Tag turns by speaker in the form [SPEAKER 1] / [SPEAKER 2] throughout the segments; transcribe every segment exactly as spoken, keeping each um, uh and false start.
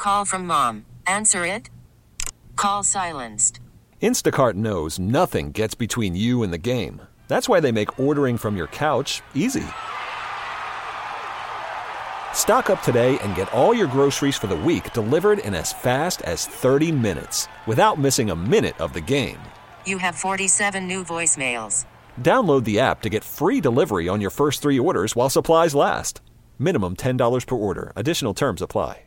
[SPEAKER 1] call from mom. Answer it. Call silenced.
[SPEAKER 2] Instacart knows nothing gets between you and the game. That's why they make ordering from your couch easy. Stock up today and get all your groceries for the week delivered in as fast as thirty minutes without missing a minute of the game.
[SPEAKER 1] You have forty-seven new voicemails.
[SPEAKER 2] Download the app to get free delivery on your first three orders while supplies last. Minimum ten dollars per order. Additional terms apply.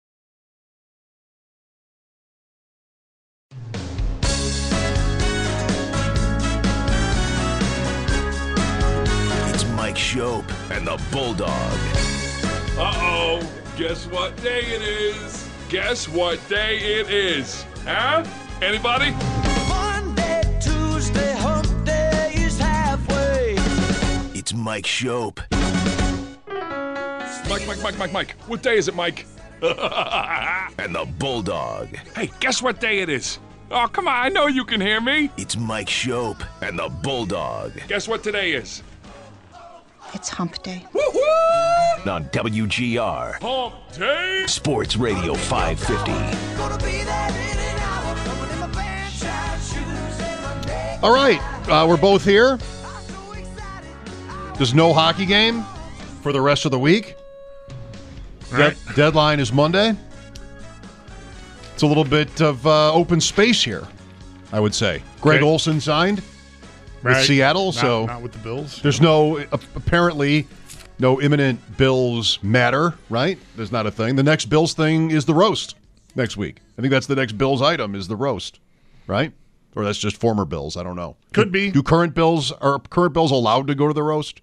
[SPEAKER 3] It's Mike Schopp and the Bulldog.
[SPEAKER 4] Uh-oh, guess what day it is? Guess what day it is? Huh? Anybody?
[SPEAKER 5] Monday, Tuesday, hump day is halfway.
[SPEAKER 3] It's Mike Schopp.
[SPEAKER 4] Mike, Mike, Mike, Mike, Mike. What day is it, Mike?
[SPEAKER 3] And the Bulldog.
[SPEAKER 4] Hey, guess what day it is? Oh, come on, I know you can hear me.
[SPEAKER 3] It's Mike Schopp and the Bulldog.
[SPEAKER 4] Guess what today is?
[SPEAKER 6] It's hump day.
[SPEAKER 4] Woo-hoo!
[SPEAKER 3] On W G R.
[SPEAKER 4] Hump day!
[SPEAKER 3] Sports Radio five fifty.
[SPEAKER 7] All right, uh, we're both here. There's no hockey game for the rest of the week.
[SPEAKER 8] Right.
[SPEAKER 7] De- deadline is Monday. It's a little bit of uh, open space here, I would say. Greg
[SPEAKER 8] Okay.
[SPEAKER 7] Olson signed
[SPEAKER 8] Right.
[SPEAKER 7] with Seattle,
[SPEAKER 8] Not-
[SPEAKER 7] so
[SPEAKER 8] not with the Bills.
[SPEAKER 7] there's no, uh, apparently, no imminent Bills matter, right? There's not a thing. The next Bills thing is the roast next week. I think that's the next Bills item is the roast, right? Or that's just former Bills. I don't know.
[SPEAKER 8] Could
[SPEAKER 7] do,
[SPEAKER 8] be.
[SPEAKER 7] Do current Bills are current Bills allowed to go to the roast?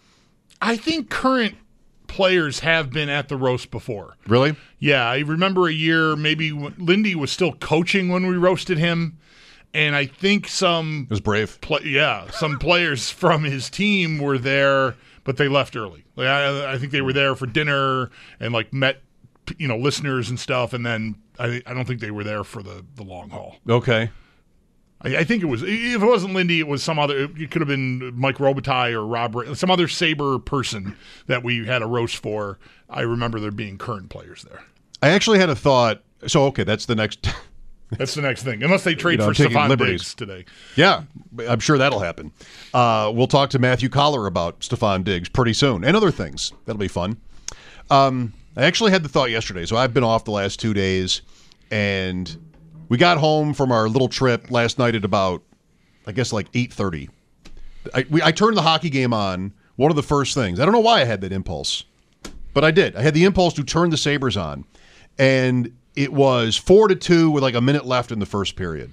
[SPEAKER 8] I think current players have been at the roast before.
[SPEAKER 7] Really?
[SPEAKER 8] Yeah, I remember a year maybe when Lindy was still coaching when we roasted him, and I think some
[SPEAKER 7] It was brave.
[SPEAKER 8] Play, yeah, some players from his team were there, but they left early. Like I, I think they were there for dinner and like met, you know, listeners and stuff, and then I, I don't think they were there for the, the long haul.
[SPEAKER 7] Okay.
[SPEAKER 8] I, I think it was if it wasn't Lindy, it was some other. It could have been Mike Robitaille or Rob, some other Sabre person that we had a roast for. I remember there being current players there.
[SPEAKER 7] I actually had a thought. So, okay, that's the next.
[SPEAKER 8] That's the next thing, unless they trade
[SPEAKER 7] You know,
[SPEAKER 8] for
[SPEAKER 7] I'm taking
[SPEAKER 8] Stephon
[SPEAKER 7] liberties.
[SPEAKER 8] Diggs today.
[SPEAKER 7] Yeah, I'm sure that'll happen. Uh, we'll talk to Matthew Collar about Stephon Diggs pretty soon and other things. That'll be fun. Um, I actually had the thought yesterday. So I've been off the last two days, and we got home from our little trip last night at about, I guess, like eight thirty. I, we, I turned the hockey game on. One of the first things. I don't know why I had that impulse, but I did. I had the impulse to turn the Sabres on, and it was four to two with like a minute left in the first period.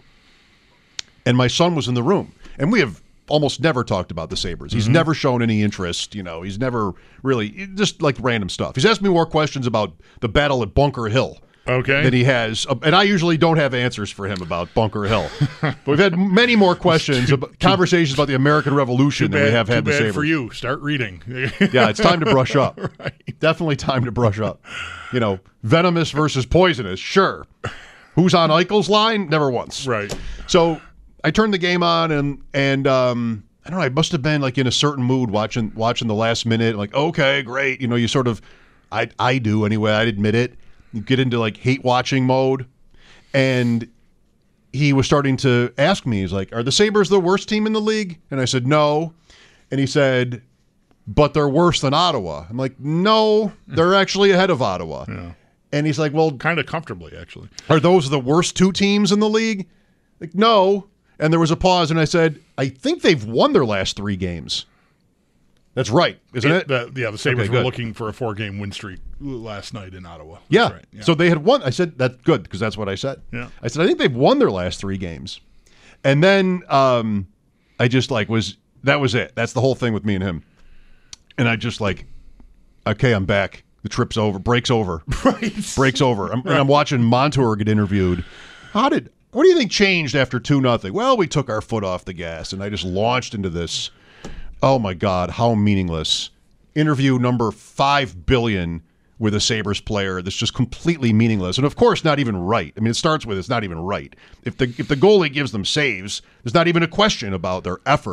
[SPEAKER 7] And my son was in the room. And we have almost never talked about the Sabres. He's
[SPEAKER 8] Mm-hmm.
[SPEAKER 7] never shown any interest. You know, he's never really, just like random stuff. He's asked me more questions about the battle at Bunker Hill.
[SPEAKER 8] Okay.
[SPEAKER 7] Than he has. And I usually don't have answers for him about Bunker Hill. But we've had many more questions, about, conversations about the American Revolution than we have had
[SPEAKER 8] too
[SPEAKER 7] the
[SPEAKER 8] bad
[SPEAKER 7] Sabres.
[SPEAKER 8] for you. Start reading.
[SPEAKER 7] Yeah, it's time to brush up.
[SPEAKER 8] Right.
[SPEAKER 7] Definitely time to brush up. You know, venomous versus poisonous, sure. Who's on Eichel's line? Never once.
[SPEAKER 8] Right.
[SPEAKER 7] So I turned the game on, and and um, I don't know. I must have been like in a certain mood watching watching the last minute. Like, okay, great. You know, you sort of, I I do anyway. I'd admit it. You get into like hate watching mode, and he was starting to ask me. He's like, "Are the Sabres the worst team in the league?" And I said, "No." And he said, "But they're worse than Ottawa." I'm like, "No, they're actually ahead of Ottawa."
[SPEAKER 8] Yeah.
[SPEAKER 7] And he's like, "Well,
[SPEAKER 8] Kind of comfortably, actually.
[SPEAKER 7] are those the worst two teams in the league?" Like, no. And there was a pause, and I said, "I think they've won their last three games." That's right, isn't it?
[SPEAKER 8] The, yeah, the Sabres
[SPEAKER 7] Okay,
[SPEAKER 8] were
[SPEAKER 7] good.
[SPEAKER 8] looking for a four-game win streak last night in Ottawa. That's
[SPEAKER 7] Yeah.
[SPEAKER 8] right.
[SPEAKER 7] So they had won. I said, that's good, because that's what I said.
[SPEAKER 8] Yeah.
[SPEAKER 7] I said, I think they've won their last three games. And then um, I just like was, that was it. That's the whole thing with me and him. And I just like, okay, I'm back. The trip's over. Break's over.
[SPEAKER 8] Right.
[SPEAKER 7] Break's over. I'm, And I'm watching Montour get interviewed. How did, what do you think changed after two nothing? Well, we took our foot off the gas, and I just launched into this. Oh, my God, how meaningless. Interview number five billion with a Sabres player that's just completely meaningless. And, of course, not even right. I mean, it starts with it's not even right. If the if the goalie gives them saves, there's not even a question about their effort.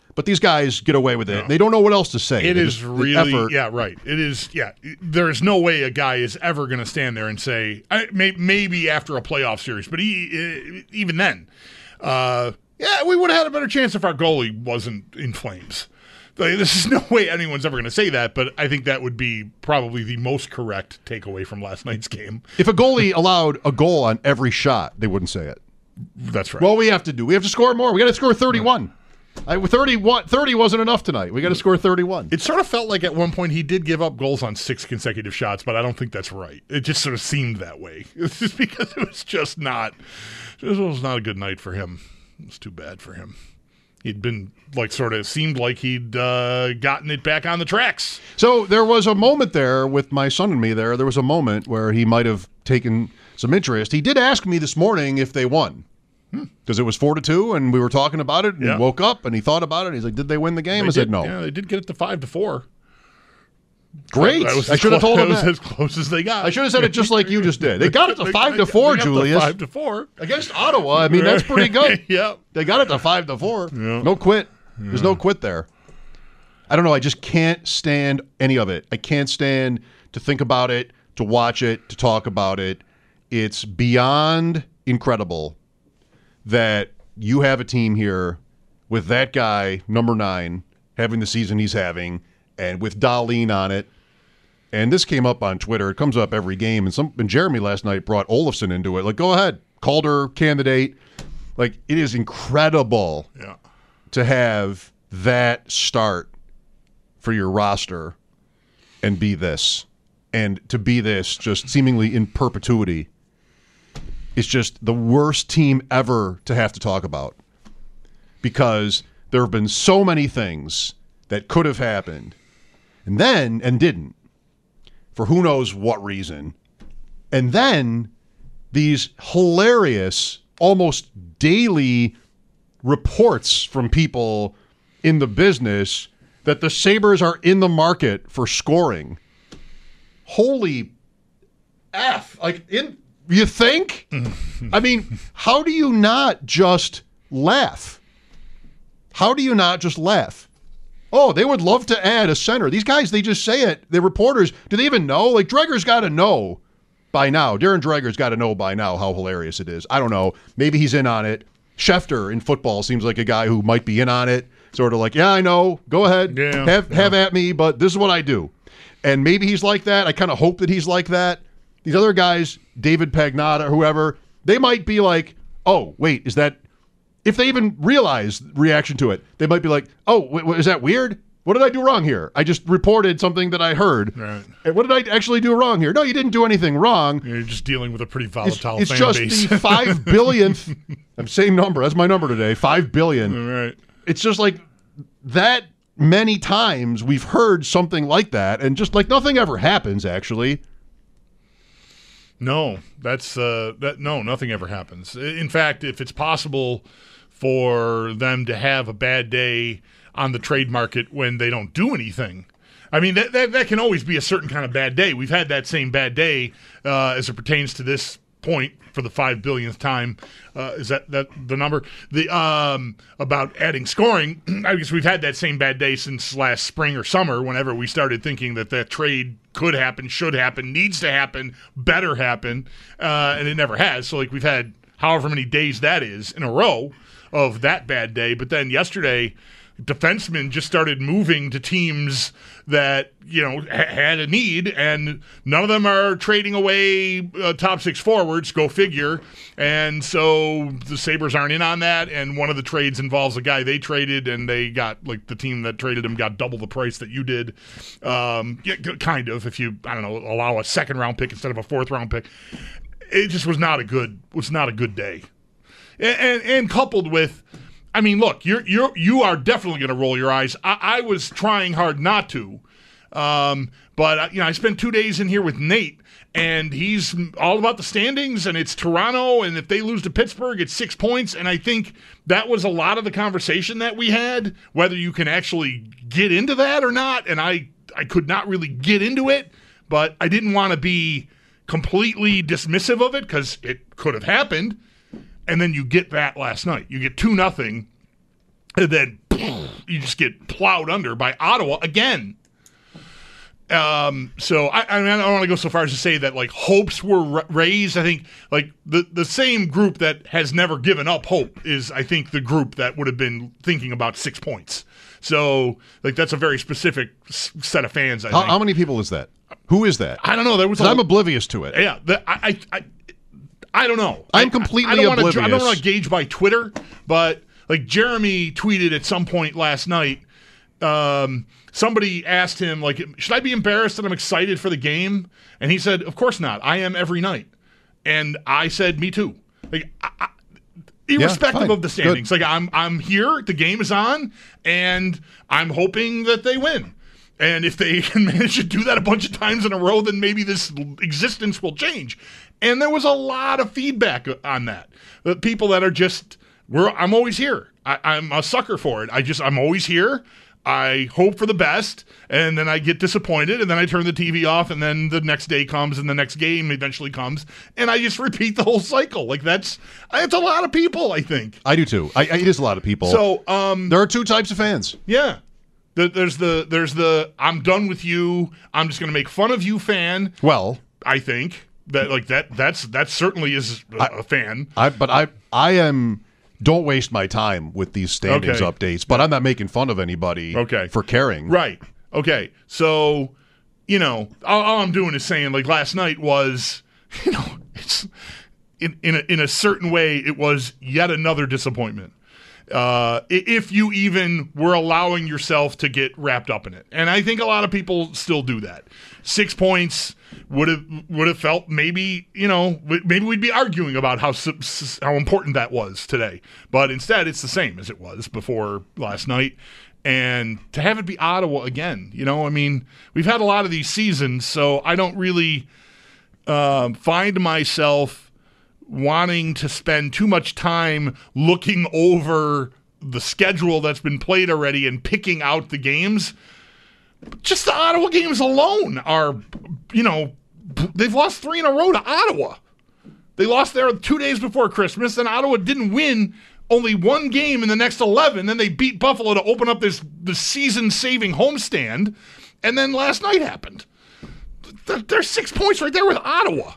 [SPEAKER 7] But these guys get away with it. No. They don't know what else to say.
[SPEAKER 8] It
[SPEAKER 7] they
[SPEAKER 8] is
[SPEAKER 7] just,
[SPEAKER 8] really,
[SPEAKER 7] effort.
[SPEAKER 8] yeah, right. It is, yeah. There is no way a guy is ever going to stand there and say, I, may, maybe after a playoff series, but he, even then, uh, yeah, we would have had a better chance if our goalie wasn't in flames. There's no way anyone's ever going to say that, but I think that would be probably the most correct takeaway from last night's game.
[SPEAKER 7] If a goalie allowed a goal on every shot, they wouldn't say it.
[SPEAKER 8] That's right.
[SPEAKER 7] Well, we have to do. We have to score more. We got to score thirty-one. I, thirty-one, thirty wasn't enough tonight. We got to score thirty-one.
[SPEAKER 8] It sort of felt like at one point he did give up goals on six consecutive shots, but I don't think that's right. It just sort of seemed that way. It's just because it was just not. It was not a good night for him. It was too bad for him. He'd been like sort of seemed like he'd uh, gotten it back on the tracks.
[SPEAKER 7] So there was a moment there with my son and me. There, there was a moment where he might have taken some interest. He did ask me this morning if they won. Because it was four to two, and we were talking about it, and yeah. he woke up, and he thought about it, and he's like, did they win the game?
[SPEAKER 8] They
[SPEAKER 7] I
[SPEAKER 8] did,
[SPEAKER 7] said no.
[SPEAKER 8] Yeah, they did get it to five to four.
[SPEAKER 7] Great.
[SPEAKER 8] That was
[SPEAKER 7] I should have told him
[SPEAKER 8] that.
[SPEAKER 7] that.
[SPEAKER 8] was as close as they got.
[SPEAKER 7] I should have said it just like you just did. They got it to five to four,
[SPEAKER 8] they
[SPEAKER 7] Julius.
[SPEAKER 8] Five to four.
[SPEAKER 7] Against Ottawa. I mean, that's pretty good.
[SPEAKER 8] Yeah.
[SPEAKER 7] They got it to five to four.
[SPEAKER 8] Yeah.
[SPEAKER 7] No quit.
[SPEAKER 8] Yeah.
[SPEAKER 7] There's no quit there. I don't know. I just can't stand any of it. I can't stand to think about it, to watch it, to talk about it. It's beyond incredible that you have a team here with that guy, number nine, having the season he's having, and with Dahlin on it. And this came up on Twitter. It comes up every game. And some and Jeremy last night brought Olofsson into it. Like, go ahead. Calder candidate. Like, it is incredible
[SPEAKER 8] yeah.
[SPEAKER 7] to have that start for your roster and be this. And to be this just seemingly in perpetuity. It's just the worst team ever to have to talk about because there have been so many things that could have happened and then, and didn't, for who knows what reason. And then these hilarious, almost daily reports from people in the business that the Sabres are in the market for scoring. Holy F. Like, in... You think? I mean, how do you not just laugh? How do you not just laugh? Oh, they would love to add a center. These guys, they just say it. The reporters, do they even know? Like, Dreger's got to know by now. Darren Dreger's got to know by now how hilarious it is. I don't know. Maybe he's in on it. Schefter in football seems like a guy who might be in on it. Sort of like, yeah, I know. Go ahead.
[SPEAKER 8] Yeah,
[SPEAKER 7] have,
[SPEAKER 8] yeah.
[SPEAKER 7] have at me, but this is what I do. And maybe he's like that. I kind of hope that he's like that. These other guys, David Pagnotta, whoever, they might be like, oh, wait, is that, if they even realize reaction to it, they might be like, oh, wait, is that weird? What did I do wrong here? I just reported something that I heard.
[SPEAKER 8] Right.
[SPEAKER 7] And what did I actually do wrong here? No, you didn't do anything wrong.
[SPEAKER 8] You're just dealing with a pretty volatile
[SPEAKER 7] it's, it's
[SPEAKER 8] fan
[SPEAKER 7] just
[SPEAKER 8] base.
[SPEAKER 7] the five billionth, same number, that's my number today, five billion.
[SPEAKER 8] All right.
[SPEAKER 7] It's just like that many times we've heard something like that, and just like nothing ever happens, actually.
[SPEAKER 8] No, that's uh, that. No, nothing ever happens. In fact, if it's possible for them to have a bad day on the trade market when they don't do anything, I mean that that, that can always be a certain kind of bad day. We've had that same bad day uh, as it pertains to this point for the five billionth time. Uh, is that that the number? The um, about adding scoring. I guess we've had that same bad day since last spring or summer. Whenever we started thinking that that trade could happen, should happen, needs to happen, better happen, uh, and it never has. So like we've had however many days that is in a row of that bad day. But then yesterday, defensemen just started moving to teams that, you know, ha- had a need, and none of them are trading away uh, top six forwards, go figure. And so the Sabres aren't in on that, and one of the trades involves a guy they traded, and they got, like, the team that traded him got double the price that you did. Um, yeah, kind of, if you, I don't know, allow a second-round pick instead of a fourth-round pick. It just was not a good, was not a good day. And, and, and coupled with, I mean, look, you're you're you are definitely going to roll your eyes. I, I was trying hard not to, um, but you know, I spent two days in here with Nate, and he's all about the standings, and it's Toronto, and if they lose to Pittsburgh, it's six points. And I think that was a lot of the conversation that we had, whether you can actually get into that or not. And I I could not really get into it, but I didn't want to be completely dismissive of it because it could have happened. And then you get that last night. You get two nothing, and then you just get plowed under by Ottawa again. Um, so I, I mean, I don't want to go so far as to say that like hopes were ra- raised. I think like the, the same group that has never given up hope is, I think, the group that would have been thinking about six points. So like that's a very specific s- set of fans. I
[SPEAKER 7] How,
[SPEAKER 8] think.
[SPEAKER 7] how many people is that? Who is that?
[SPEAKER 8] I don't know. There was. A,
[SPEAKER 7] I'm oblivious to it.
[SPEAKER 8] Yeah, the, I, I, I, I don't know.
[SPEAKER 7] I'm
[SPEAKER 8] I,
[SPEAKER 7] completely
[SPEAKER 8] I, I don't wanna,
[SPEAKER 7] oblivious.
[SPEAKER 8] I don't want to gauge by Twitter, but like Jeremy tweeted at some point last night. Um, somebody asked him, like, should I be embarrassed that I'm excited for the game? And he said, of course not. I am every night. And I said, me too. Like, I, I, irrespective
[SPEAKER 7] yeah,
[SPEAKER 8] of the standings,
[SPEAKER 7] Good.
[SPEAKER 8] like I'm, I'm here. The game is on, and I'm hoping that they win. And if they can manage to do that a bunch of times in a row, then maybe this existence will change. And there was a lot of feedback on that. The people that are just, we're, I'm always here. I, I'm a sucker for it. I just, I'm always here. I hope for the best, and then I get disappointed, and then I turn the T V off, and then the next day comes, and the next game eventually comes, and I just repeat the whole cycle. Like that's, it's a lot of people, I think.
[SPEAKER 7] I do too. I, I, it is a lot of people.
[SPEAKER 8] So um,
[SPEAKER 7] there are two types of fans.
[SPEAKER 8] Yeah. There's the there's the I'm done with you. I'm just going to make fun of you fan.
[SPEAKER 7] Well,
[SPEAKER 8] I think that like that that's that certainly is a,
[SPEAKER 7] I,
[SPEAKER 8] a fan.
[SPEAKER 7] I but I I am. Don't waste my time with these standings
[SPEAKER 8] Okay.
[SPEAKER 7] updates. But I'm not making fun of anybody.
[SPEAKER 8] Okay.
[SPEAKER 7] For caring.
[SPEAKER 8] Right. Okay. So, you know, all, all I'm doing is saying like last night was, you know, it's in in a, in a certain way it was yet another disappointment. Uh, if you even were allowing yourself to get wrapped up in it. And I think a lot of people still do that. Six points would have would have felt maybe, you know, maybe we'd be arguing about how how important that was today. But instead, it's the same as it was before last night. And to have it be Ottawa again, you know, I mean, we've had a lot of these seasons, so I don't really uh, find myself wanting to spend too much time looking over the schedule that's been played already and picking out the games. Just the Ottawa games alone are, you know, they've lost three in a row to Ottawa. They lost there two days before Christmas, and Ottawa didn't win only one game in the next eleven. Then they beat Buffalo to open up this, this season-saving homestand, and then last night happened. There's six points right there with Ottawa.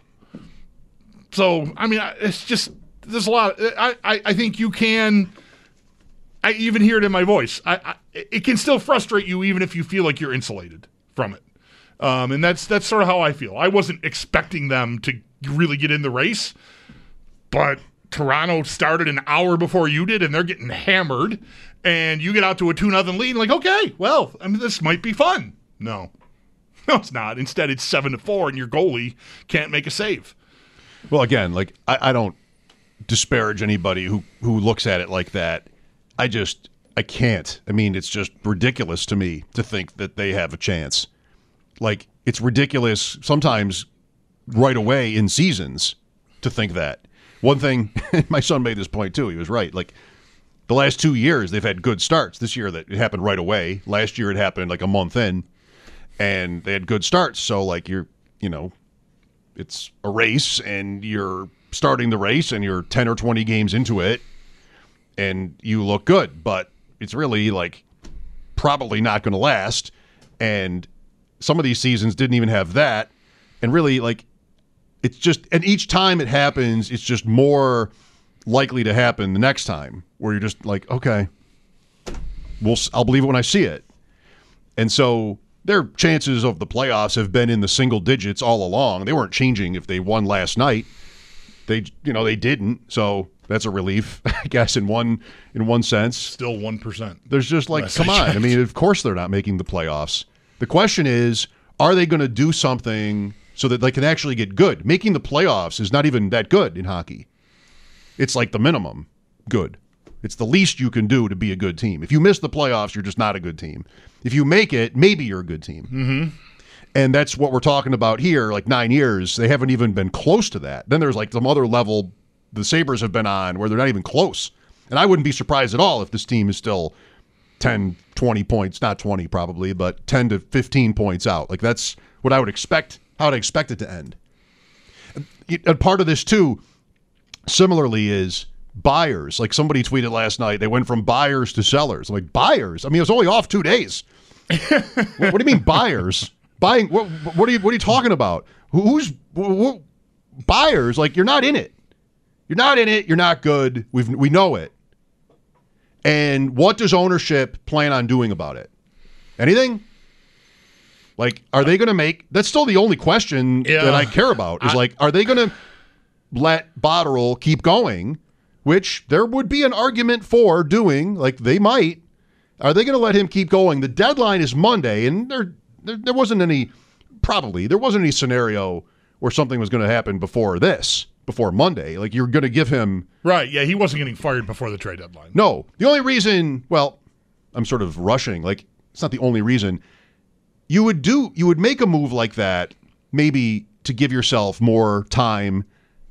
[SPEAKER 8] So, I mean, it's just, there's a lot. Of, I, I, I think you can, I even hear it in my voice. I, I, it can still frustrate you even if you feel like you're insulated from it. Um, and that's that's sort of how I feel. I wasn't expecting them to really get in the race, but Toronto started an hour before you did, and they're getting hammered, and you get out to a two nothing lead, and like, okay, well, I mean, this might be fun. No. No, it's not. Instead, it's seven to four, and your goalie can't make a save.
[SPEAKER 7] Well, again, like I, I don't disparage anybody who, who looks at it like that. I just I can't. I mean, it's just ridiculous to me to think that they have a chance. Like it's ridiculous sometimes right away in seasons to think that. One thing, my son made this point too. He was right. Like the last two years, they've had good starts. This year, that it happened right away. Last year, it happened like a month in, and they had good starts. So like you're, you know. It's a race, and you're starting the race, and you're ten or twenty games into it, and you look good. But it's really, like, probably not going to last. And some of these seasons didn't even have that. And really, like, it's just – and each time it happens, it's just more likely to happen the next time, where you're just like, okay, we'll, I'll believe it when I see it. And so – their chances of the playoffs have been in the single digits all along. They weren't changing if they won last night. They, you know, they didn't. So that's a relief, I guess, in one in one sense.
[SPEAKER 8] Still one percent.
[SPEAKER 7] There's just like, come on. I mean, of course they're not making the playoffs. The question is, are they going to do something so that they can actually get good? Making the playoffs is not even that good in hockey. It's like the minimum good. It's the least you can do to be a good team. If you miss the playoffs, you're just not a good team. If you make it, maybe you're a good team.
[SPEAKER 8] Mm-hmm.
[SPEAKER 7] And that's what we're talking about here, like nine years. They haven't even been close to that. Then there's like some other level the Sabres have been on where they're not even close. And I wouldn't be surprised at all if this team is still ten, twenty points, not twenty probably, but ten to fifteen points out. Like that's what I would expect, how I'd expect it to end. And part of this too, similarly, is buyers. Like somebody tweeted last night, they went from buyers to sellers. I'm like, buyers? I mean, it was only off two days. what, what do you mean buyers? Buying? What, what are you? What are you talking about? Who's who, buyers? Like you're not in it. You're not in it. You're not good. We we know it. And what does ownership plan on doing about it? Anything? Like, are they going to make? That's still the only question
[SPEAKER 8] yeah.
[SPEAKER 7] that I care about. Is I, like, are they going to let Botterill keep going? Which there would be an argument for doing. Like they might. Are they going to let him keep going? The deadline is Monday, and there, there, there wasn't any. Probably there wasn't any scenario where something was going to happen before this, before Monday. Like you're going to give him
[SPEAKER 8] right. Yeah, he wasn't getting fired before the trade deadline.
[SPEAKER 7] No, the only reason. Well, I'm sort of rushing. Like it's not the only reason. You would do. You would make a move like that, maybe to give yourself more time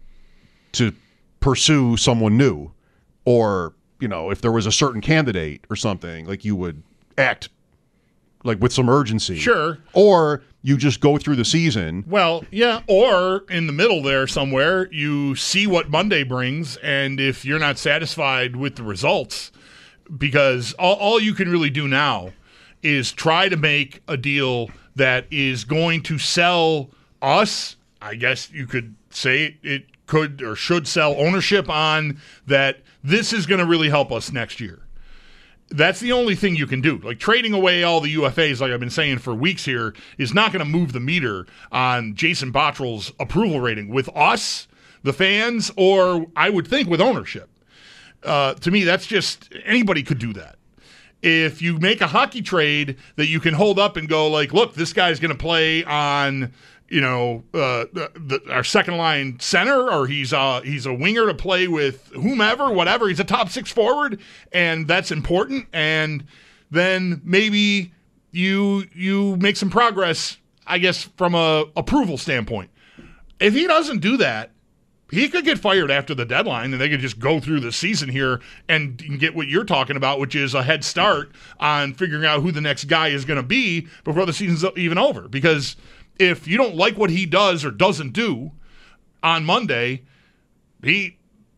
[SPEAKER 7] to pursue someone new, or you know, if there was a certain candidate or something, like you would act like with some urgency.
[SPEAKER 8] Sure.
[SPEAKER 7] Or you just go through the season.
[SPEAKER 8] Well, yeah. Or in the middle there somewhere, you see what Monday brings, and if you're not satisfied with the results, because all, all you can really do now is try to make a deal that is going to sell us, I guess you could say it could or should sell ownership on that this is going to really help us next year. That's the only thing you can do. Like trading away all the U F As, like I've been saying for weeks here, is not going to move the meter on Jason Botterill's approval rating with us, the fans, or I would think with ownership. Uh, to me, that's just anybody could do that. If you make a hockey trade that you can hold up and go like, look, this guy's going to play on, you know, uh, the, the, our second line center, or he's uh he's a winger to play with whomever, whatever. He's a top six forward, and that's important. And then maybe you you make some progress, I guess, from a approval standpoint. If he doesn't do that, he could get fired after the deadline, and they could just go through the season here and get what you're talking about, which is a head start on figuring out who the next guy is going to be before the season's even over. Because if you don't like what he does or doesn't do on Monday, he,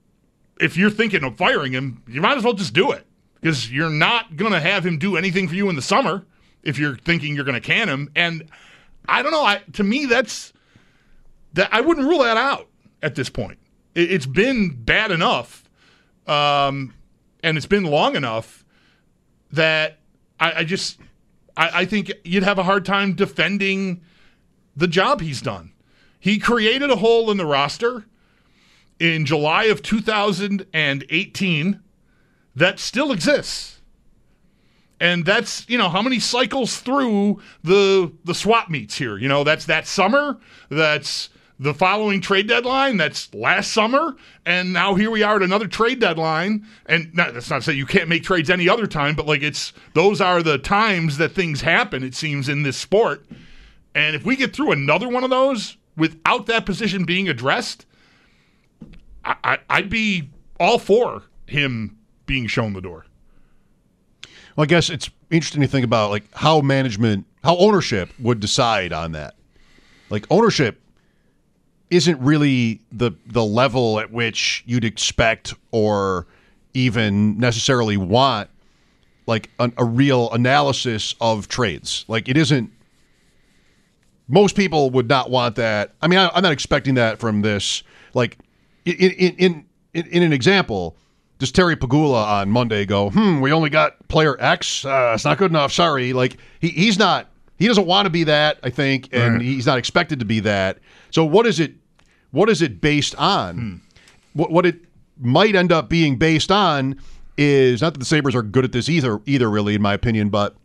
[SPEAKER 8] if you're thinking of firing him, you might as well just do it, because you're not going to have him do anything for you in the summer if you're thinking you're going to can him. And I don't know. I, to me, that's that I wouldn't rule that out. At this point, it's been bad enough, um, and it's been long enough that I, I just I, I think you'd have a hard time defending the job he's done. He created a hole in the roster in July of two thousand eighteen that still exists, and that's, you know, how many cycles through the the swap meets here. You know, that's that summer. That's the following trade deadline, that's last summer, and now here we are at another trade deadline. And not, that's not to say you can't make trades any other time, but like it's those are the times that things happen, it seems, in this sport. And if we get through another one of those without that position being addressed, I, I, I'd be all for him being shown the door.
[SPEAKER 7] Well, I guess it's interesting to think about like how management, how ownership would decide on that. Like ownership isn't really the the level at which you'd expect or even necessarily want like an, a real analysis of trades. Like it isn't. Most people would not want that. I mean, I, I'm not expecting that from this. Like in in in in, in an example, does Terry Pegula on Monday go, hmm, we only got player X. Uh, it's not good enough. Sorry. Like he he's not. He doesn't want to be that, I think, and right. He's not expected to be that. So what is it? What is it based on? Hmm. What what it might end up being based on is not that the Sabres are good at this either, either really, in my opinion, but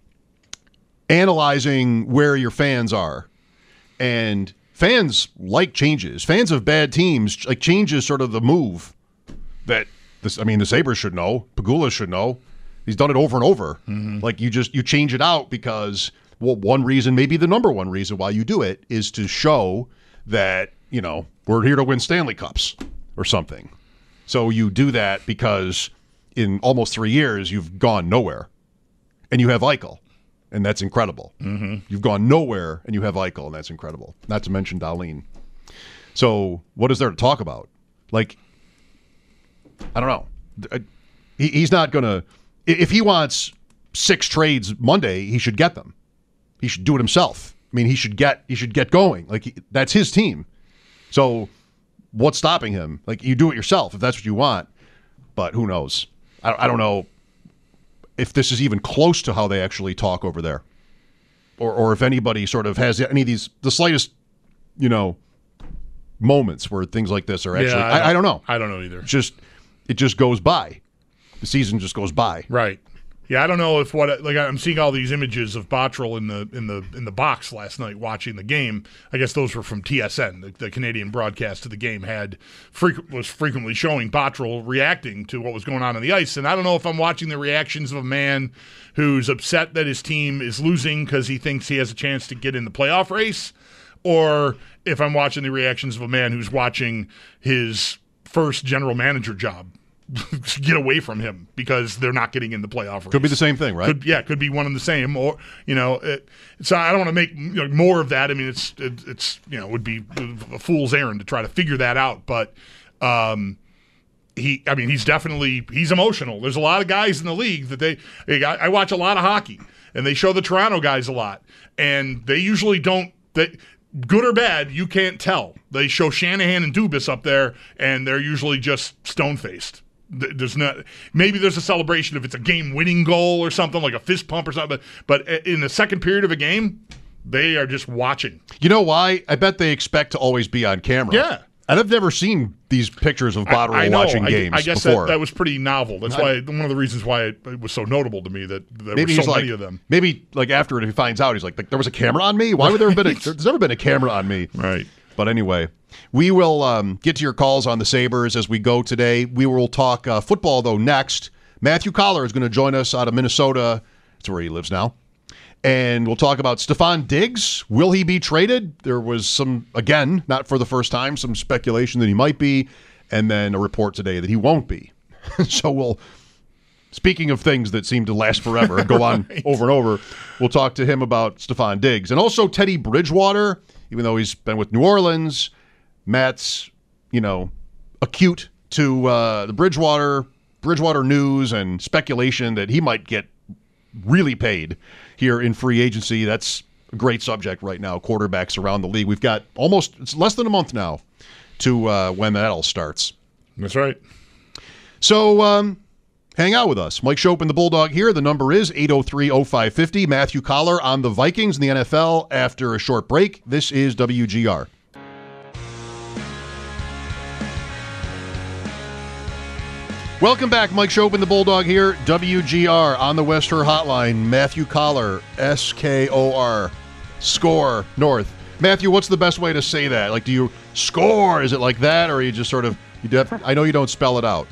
[SPEAKER 7] analyzing where your fans are. And fans like changes. Fans of bad teams, like change is sort of the move that this. I mean, the Sabres should know. Pegula should know. He's done it over and over. Mm-hmm. Like you just you change it out because well, one reason, maybe the number one reason why you do it is to show that, you know, we're here to win Stanley Cups or something. So you do that because in almost three years, you've gone nowhere. And you have Eichel, and that's incredible. Mm-hmm. You've gone nowhere, and you have Eichel, and that's incredible. Not to mention Dahlin. So what is there to talk about? Like, I don't know. He, he's not going to, if he wants six trades Monday, he should get them. He should do it himself. I mean, he should get, he should get going. Like, he, that's his team. So what's stopping him? Like, you do it yourself if that's what you want. But who knows? I, I don't know if this is even close to how they actually talk over there. Or, or if anybody sort of has any of these, the slightest, you know, moments where things like this are actually,
[SPEAKER 8] yeah, I,
[SPEAKER 7] I, I don't know.
[SPEAKER 8] I don't know either.
[SPEAKER 7] It's just, it just goes by. The season just goes by.
[SPEAKER 8] Right. Yeah, I don't know if what like I'm seeing all these images of Bottrell in the in the in the box last night watching the game. I guess those were from T S N. The, the Canadian broadcast of the game had frequent, was frequently showing Bottrell reacting to what was going on on the ice. And I don't know if I'm watching the reactions of a man who's upset that his team is losing because he thinks he has a chance to get in the playoff race, or if I'm watching the reactions of a man who's watching his first general manager job get away from him because they're not getting in the playoff race.
[SPEAKER 7] Could be the same thing, right?
[SPEAKER 8] Could, yeah, could be one and the same, or you know, it, so I don't want to make you know, more of that. I mean, it's it, it's you know, it would be a fool's errand to try to figure that out. But um, he, I mean, he's definitely he's emotional. There's a lot of guys in the league that they, they I, I watch a lot of hockey, and they show the Toronto guys a lot, and they usually don't they. Good or bad, you can't tell. They show Shanahan and Dubas up there, and they're usually just stone-faced. There's not maybe there's a celebration if it's a game-winning goal or something like a fist pump or something. But, but in the second period of a game, they are just watching.
[SPEAKER 7] You know why? I bet they expect to always be on camera.
[SPEAKER 8] Yeah.
[SPEAKER 7] And I've never seen these pictures of Bottrell
[SPEAKER 8] I, I know.
[SPEAKER 7] watching
[SPEAKER 8] I,
[SPEAKER 7] games
[SPEAKER 8] I guess
[SPEAKER 7] before.
[SPEAKER 8] That, that was pretty novel. That's why one of the reasons why it, it was so notable to me that there
[SPEAKER 7] maybe
[SPEAKER 8] were so
[SPEAKER 7] he's
[SPEAKER 8] many
[SPEAKER 7] like,
[SPEAKER 8] of them.
[SPEAKER 7] Maybe like after it, he finds out, he's like, there was a camera on me? Why would there have been a, there's never been a camera on me?
[SPEAKER 8] Right.
[SPEAKER 7] But anyway, we will um, get to your calls on the Sabres as we go today. We will talk uh, football, though, next. Matthew Collar is going to join us out of Minnesota. That's where he lives now. And we'll talk about Stefan Diggs. Will he be traded? There was some, again, not for the first time, some speculation that he might be, and then a report today that he won't be. So we'll, speaking of things that seem to last forever, go on right. over and over, we'll talk to him about Stefan Diggs. And also Teddy Bridgewater, even though he's been with New Orleans, Matt's, you know, acute to uh, the Bridgewater, Bridgewater news and speculation that he might get really paid here in free agency. That's a great subject right now, quarterbacks around the league. We've got almost, it's less than a month now to uh, when that all starts.
[SPEAKER 8] That's right.
[SPEAKER 7] So um, hang out with us. Mike Schopp and the Bulldog here. The number is eight oh three oh five five oh. Matthew Collar on the Vikings in the N F L after a short break. This is W G R. Welcome back. Mike Schopp and the Bulldog here. W G R on the West-Her Hotline. Matthew Collar, S K O R, score north. Matthew, what's the best way to say that? Like, do you score? Is it like that, or are you just sort of? You def- I know you don't spell it out.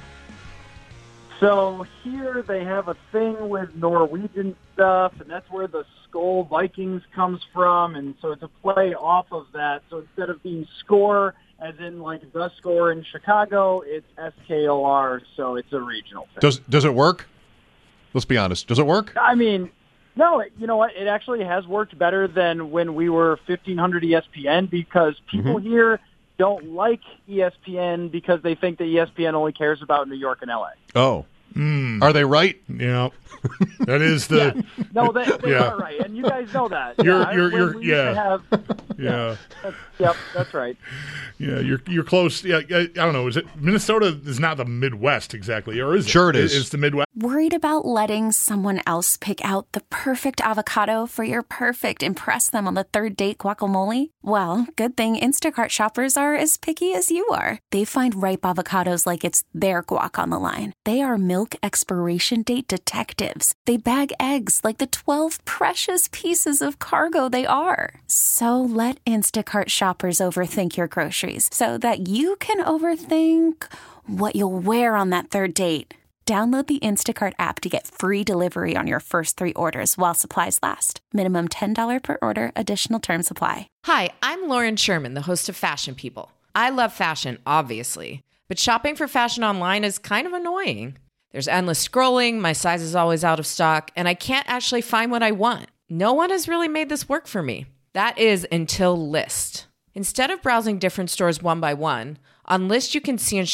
[SPEAKER 9] So here they have a thing with Norwegian stuff, and that's where the Skol Vikings comes from, and so it's a play off of that. So instead of being score, as in like the score in Chicago, it's S K O R, so it's a regional thing.
[SPEAKER 7] Does does it work? Let's be honest. Does it work?
[SPEAKER 9] I mean, no, it, you know what? It actually has worked better than when we were fifteen hundred E S P N because people mm-hmm. here don't like E S P N because they think that E S P N only cares about New York and L A.
[SPEAKER 7] Oh.
[SPEAKER 8] Mm.
[SPEAKER 7] Are they right?
[SPEAKER 8] Yeah. That is the...
[SPEAKER 9] yeah. No, they, they
[SPEAKER 8] yeah.
[SPEAKER 9] are right, and you guys know that.
[SPEAKER 8] You're,
[SPEAKER 9] yeah,
[SPEAKER 8] you're,
[SPEAKER 9] when
[SPEAKER 8] you're,
[SPEAKER 9] we
[SPEAKER 8] yeah.
[SPEAKER 9] used to have,
[SPEAKER 8] yeah.
[SPEAKER 9] yeah. That's, yep, that's right.
[SPEAKER 8] Yeah, you're you're close. Yeah, I, I don't know. Is it Minnesota is not the Midwest exactly, or is it?
[SPEAKER 7] Sure it is.
[SPEAKER 8] It's the Midwest.
[SPEAKER 10] Worried about letting someone else pick out the perfect avocado for your perfect impress them on the third date guacamole? Well, good thing Instacart shoppers are as picky as you are. They find ripe avocados like it's their guac on the line. They are milk expiration date detectives. They bag eggs like the twelve precious pieces of cargo they are. So let Instacart shoppers overthink your groceries so that you can overthink what you'll wear on that third date. Download the Instacart app to get free delivery on your first three orders while supplies last. Minimum ten dollars per order. Additional terms apply.
[SPEAKER 11] Hi, I'm Lauren Sherman, the host of Fashion People. I love fashion, obviously, but shopping for fashion online is kind of annoying. There's endless scrolling, my size is always out of stock, and I can't actually find what I want. No one has really made this work for me. That is until Lyst. Instead of browsing different stores one by one, on Lyst you can see and shop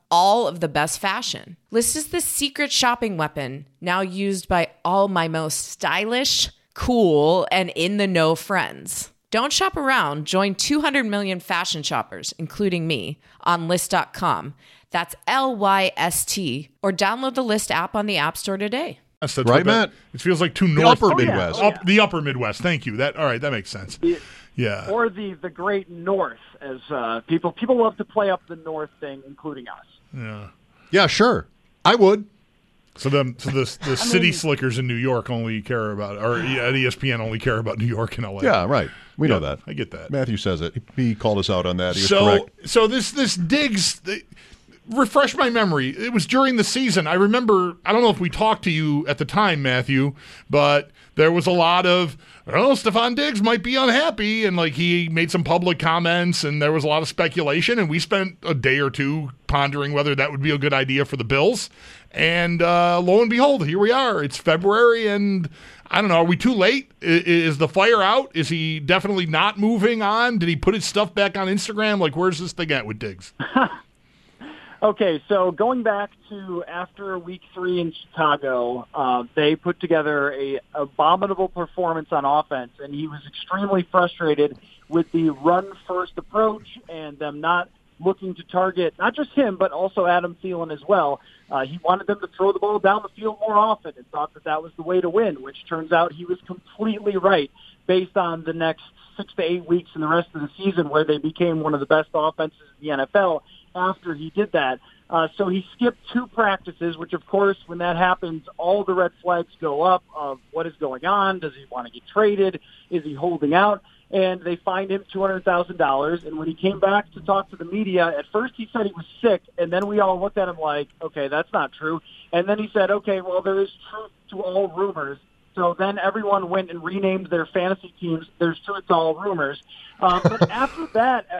[SPEAKER 11] all of the best fashion. List is the secret shopping weapon now used by all my most stylish, cool, and in-the-know friends. Don't shop around. Join two hundred million fashion shoppers, including me, on List dot com. That's L Y S T. Or download the List app on the App Store today.
[SPEAKER 8] That's, that's
[SPEAKER 7] right,
[SPEAKER 8] that,
[SPEAKER 7] Matt?
[SPEAKER 8] It feels like too
[SPEAKER 7] the
[SPEAKER 8] north.
[SPEAKER 7] Upper
[SPEAKER 8] oh,
[SPEAKER 7] Midwest.
[SPEAKER 8] Yeah. Up, the Upper Midwest. Thank you. That all right. That makes sense.
[SPEAKER 9] The,
[SPEAKER 8] yeah.
[SPEAKER 9] Or the the Great North, as uh, people people love to play up the North thing, including us.
[SPEAKER 8] Yeah.
[SPEAKER 7] Yeah, sure. I would.
[SPEAKER 8] So the so the the city mean, slickers in New York only care about, or at E S P N only care about New York and L A.
[SPEAKER 7] Yeah, right. We
[SPEAKER 8] yeah,
[SPEAKER 7] know that.
[SPEAKER 8] I get that.
[SPEAKER 7] Matthew says it. He called us out on that. He was
[SPEAKER 8] so
[SPEAKER 7] correct.
[SPEAKER 8] so this this Diggs. They, refresh my memory. It was during the season. I remember, I don't know if we talked to you at the time, Matthew, but there was a lot of, oh, Stefon Diggs might be unhappy, and like he made some public comments, and there was a lot of speculation, and we spent a day or two pondering whether that would be a good idea for the Bills. And uh, lo and behold, here we are. It's February, and I don't know, are we too late? Is, is the fire out? Is he definitely not moving on? Did he put his stuff back on Instagram? Like, where's this thing at with Diggs?
[SPEAKER 9] Okay, so going back to after week three in Chicago, uh, they put together a abominable performance on offense, and he was extremely frustrated with the run-first approach and them not looking to target not just him, but also Adam Thielen as well. Uh, he wanted them to throw the ball down the field more often and thought that that was the way to win, which turns out he was completely right based on the next six to eight weeks in the rest of the season where they became one of the best offenses in the N F L after he did that. Uh, so he skipped two practices, which, of course, when that happens, all the red flags go up of what is going on. Does he want to get traded? Is he holding out? And they fined him two hundred thousand dollars. And when he came back to talk to the media, at first he said he was sick, and then we all looked at him like, okay, that's not true. And then he said, okay, well, there is truth to all rumors. So then everyone went and renamed their fantasy teams There's Truth to All Rumors. Um, but after that,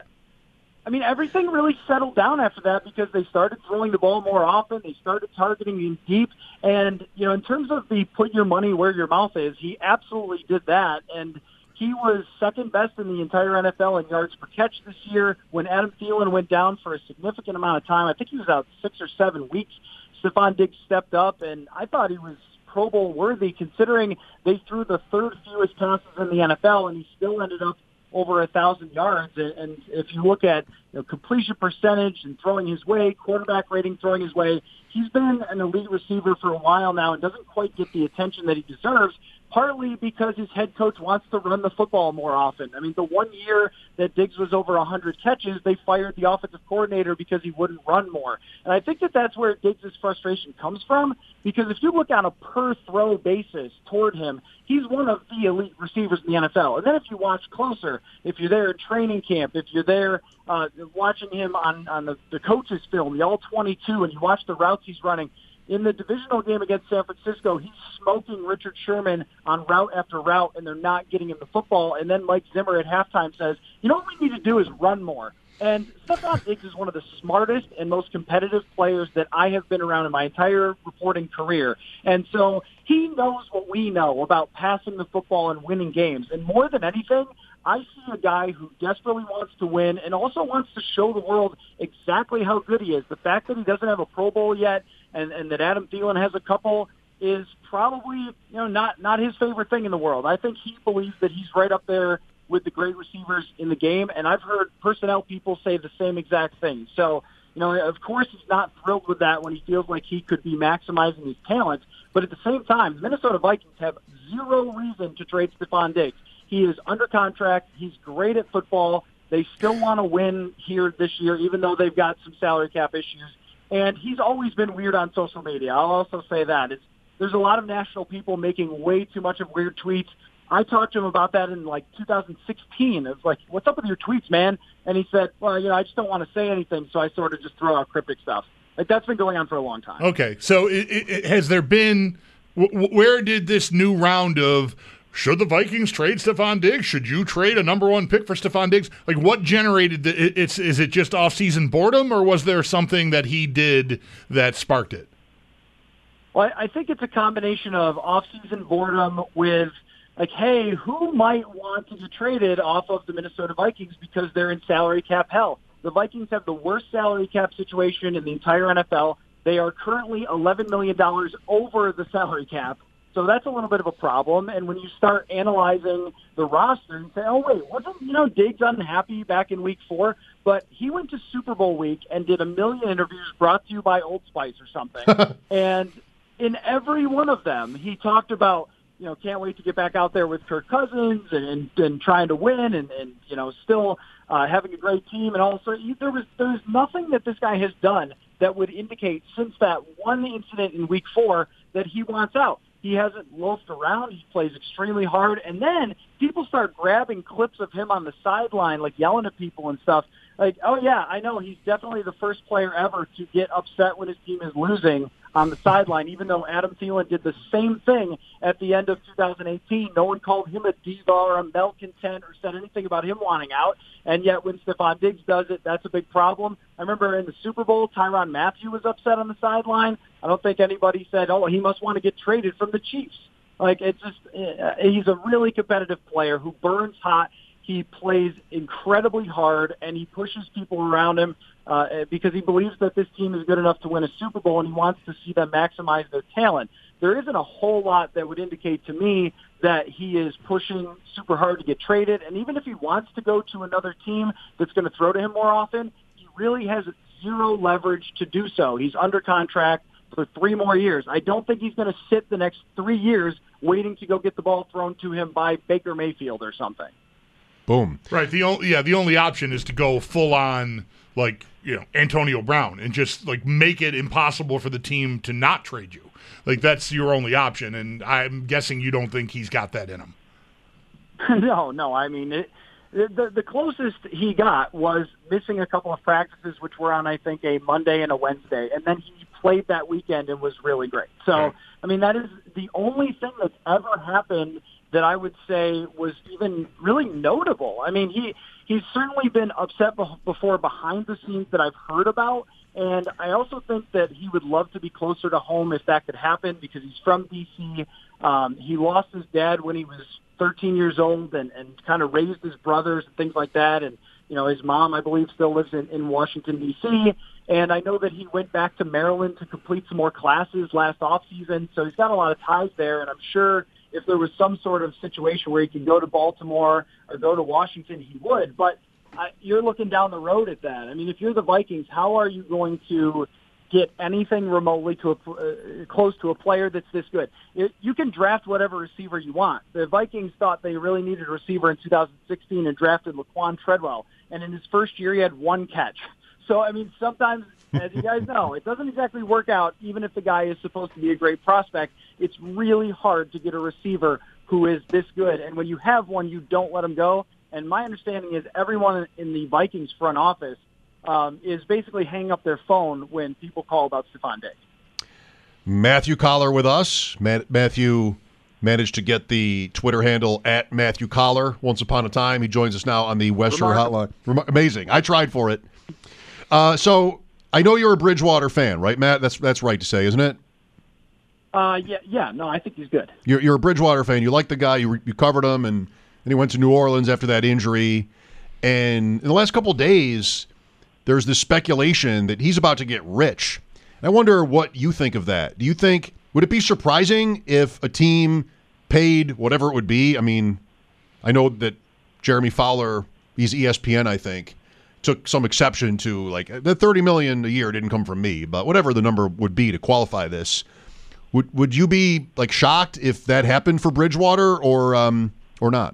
[SPEAKER 9] I mean, everything really settled down after that because they started throwing the ball more often. They started targeting him deep. And, you know, in terms of the put your money where your mouth is, he absolutely did that. And he was second best in the entire N F L in yards per catch this year. When Adam Thielen went down for a significant amount of time, I think he was out six or seven weeks, Stefon Diggs stepped up, and I thought he was Pro Bowl worthy considering they threw the third fewest passes in the N F L, and he still ended up over a thousand yards. And if you look at you know, completion percentage and throwing his way, quarterback rating throwing his way, he's been an elite receiver for a while now and doesn't quite get the attention that he deserves, partly because his head coach wants to run the football more often. I mean, the one year that Diggs was over one hundred catches, they fired the offensive coordinator because he wouldn't run more. And I think that that's where Diggs' frustration comes from, because if you look on a per-throw basis toward him, he's one of the elite receivers in the N F L. And then if you watch closer, if you're there at training camp, if you're there uh, watching him on, on the, the coach's film, the all twenty-two, and you watch the routes he's running, in the divisional game against San Francisco, he's smoking Richard Sherman on route after route, and they're not getting him the football. And then Mike Zimmer at halftime says, you know what we need to do is run more. And Stefon Diggs is one of the smartest and most competitive players that I have been around in my entire reporting career. And so he knows what we know about passing the football and winning games. And more than anything, I see a guy who desperately wants to win and also wants to show the world exactly how good he is. The fact that he doesn't have a Pro Bowl yet and, and that Adam Thielen has a couple is probably, you know, not, not his favorite thing in the world. I think he believes that he's right up there with the great receivers in the game, and I've heard personnel people say the same exact thing. So, you know, of course he's not thrilled with that when he feels like he could be maximizing his talents, but at the same time, Minnesota Vikings have zero reason to trade Stefon Diggs. He is under contract. He's great at football. They still want to win here this year, even though they've got some salary cap issues. And he's always been weird on social media. I'll also say that. It's, there's a lot of national people making way too much of weird tweets. I talked to him about that in, like, two thousand sixteen. It was like, what's up with your tweets, man? And he said, well, you know, I just don't want to say anything, so I sort of just throw out cryptic stuff. Like, that's been going on for a long time.
[SPEAKER 8] Okay, so it, it, has there been w- – where did this new round of should the Vikings trade Stefon Diggs? Should you trade a number one pick for Stefon Diggs? Like, what generated the it, – it's is it just off-season boredom, or was there something that he did that sparked it?
[SPEAKER 9] Well, I think it's a combination of off-season boredom with – like, hey, who might want to be traded off of the Minnesota Vikings because they're in salary cap hell? The Vikings have the worst salary cap situation in the entire N F L. They are currently eleven million dollars over the salary cap. So that's a little bit of a problem. And when you start analyzing the roster and say, oh, wait, wasn't, you know, Diggs unhappy back in week four? But he went to Super Bowl week and did a million interviews brought to you by Old Spice or something. And in every one of them, he talked about, you know, can't wait to get back out there with Kirk Cousins and, and, and trying to win and, and you know, still uh, having a great team. And also, there was there's nothing that this guy has done that would indicate since that one incident in week four that he wants out. He hasn't loafed around. He plays extremely hard. And then people start grabbing clips of him on the sideline, like yelling at people and stuff. Like, oh, yeah, I know. He's definitely the first player ever to get upset when his team is losing on the sideline, even though Adam Thielen did the same thing at the end of two thousand eighteen. No one called him a diva or a malcontent or said anything about him wanting out. And yet when Stephon Diggs does it, that's a big problem. I remember in the Super Bowl, Tyrann Mathieu was upset on the sideline. I don't think anybody said, oh, he must want to get traded from the Chiefs. Like, it's just, he's a really competitive player who burns hot. He plays incredibly hard, and he pushes people around him uh, because he believes that this team is good enough to win a Super Bowl, and he wants to see them maximize their talent. There isn't a whole lot that would indicate to me that he is pushing super hard to get traded, and even if he wants to go to another team that's going to throw to him more often, he really has zero leverage to do so. He's under contract for three more years. I don't think he's going to sit the next three years waiting to go get the ball thrown to him by Baker Mayfield or something.
[SPEAKER 7] Boom.
[SPEAKER 8] Right. The only yeah, the only option is to go full on like, you know, Antonio Brown and just like make it impossible for the team to not trade you. Like that's your only option, and I'm guessing you don't think he's got that in him.
[SPEAKER 9] No, no. I mean, it, the the closest he got was missing a couple of practices, which were on I think a Monday and a Wednesday, and then he played that weekend and was really great. So,
[SPEAKER 8] right.
[SPEAKER 9] I mean, that is the only thing that's ever happened that I would say was even really notable. I mean, he he's certainly been upset be- before behind the scenes that I've heard about, and I also think that he would love to be closer to home if that could happen because he's from D C. Um, he lost his dad when he was thirteen years old and, and kind of raised his brothers and things like that, and you know, his mom, I believe, still lives in, in Washington, D C, and I know that he went back to Maryland to complete some more classes last offseason, so he's got a lot of ties there, and I'm sure if there was some sort of situation where he could go to Baltimore or go to Washington, he would. But uh, you're looking down the road at that. I mean, if you're the Vikings, how are you going to get anything remotely to a, uh, close to a player that's this good? It, you can draft whatever receiver you want. The Vikings thought they really needed a receiver in two thousand sixteen and drafted Laquan Treadwell. And in his first year, he had one catch. So, I mean, sometimes, as you guys know, it doesn't exactly work out, even if the guy is supposed to be a great prospect. It's really hard to get a receiver who is this good. And when you have one, you don't let him go. And my understanding is everyone in the Vikings front office um, is basically hanging up their phone when people call about Stephon Diggs.
[SPEAKER 7] Matthew Collar with us. Matt, Matthew managed to get the Twitter handle at Matthew Collar once upon a time. He joins us now on the West Shore Hotline. Rem- amazing. I tried for it. Uh, so I know you're a Bridgewater fan, right, Matt? That's that's right to say, isn't it?
[SPEAKER 9] Uh, yeah, yeah. No, I think he's good.
[SPEAKER 7] You're, you're a Bridgewater fan. You like the guy. You, you covered him, and then he went to New Orleans after that injury. And in the last couple of days, there's this speculation that he's about to get rich. I wonder what you think of that. Do you think, would it be surprising if a team paid whatever it would be? I mean, I know that Jeremy Fowler, he's E S P N, I think, took some exception to, like, the thirty million dollars a year didn't come from me, but whatever the number would be to qualify this. Would would you be, like, shocked if that happened for Bridgewater or um or not?